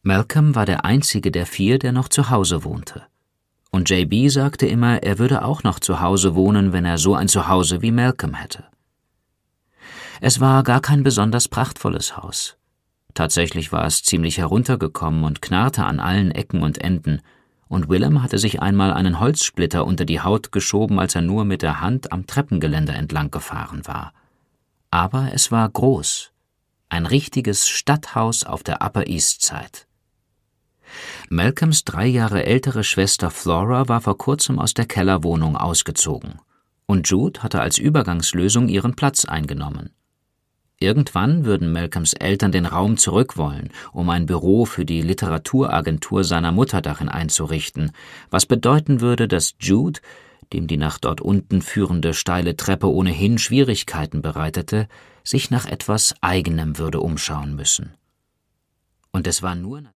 Malcolm war der einzige der 4, der noch zu Hause wohnte. Und JB sagte immer, er würde auch noch zu Hause wohnen, wenn er so ein Zuhause wie Malcolm hätte. Es war gar kein besonders prachtvolles Haus. Tatsächlich war es ziemlich heruntergekommen und knarrte an allen Ecken und Enden, und Willem hatte sich einmal einen Holzsplitter unter die Haut geschoben, als er nur mit der Hand am Treppengeländer entlang gefahren war. Aber es war groß. Ein richtiges Stadthaus auf der Upper East Side. Malcolms 3 Jahre ältere Schwester Flora war vor kurzem aus der Kellerwohnung ausgezogen, und Jude hatte als Übergangslösung ihren Platz eingenommen. Irgendwann würden Malcolms Eltern den Raum zurück wollen, um ein Büro für die Literaturagentur seiner Mutter darin einzurichten, was bedeuten würde, dass Jude, dem die nach dort unten führende steile Treppe ohnehin Schwierigkeiten bereitete, sich nach etwas Eigenem würde umschauen müssen. Und es war nur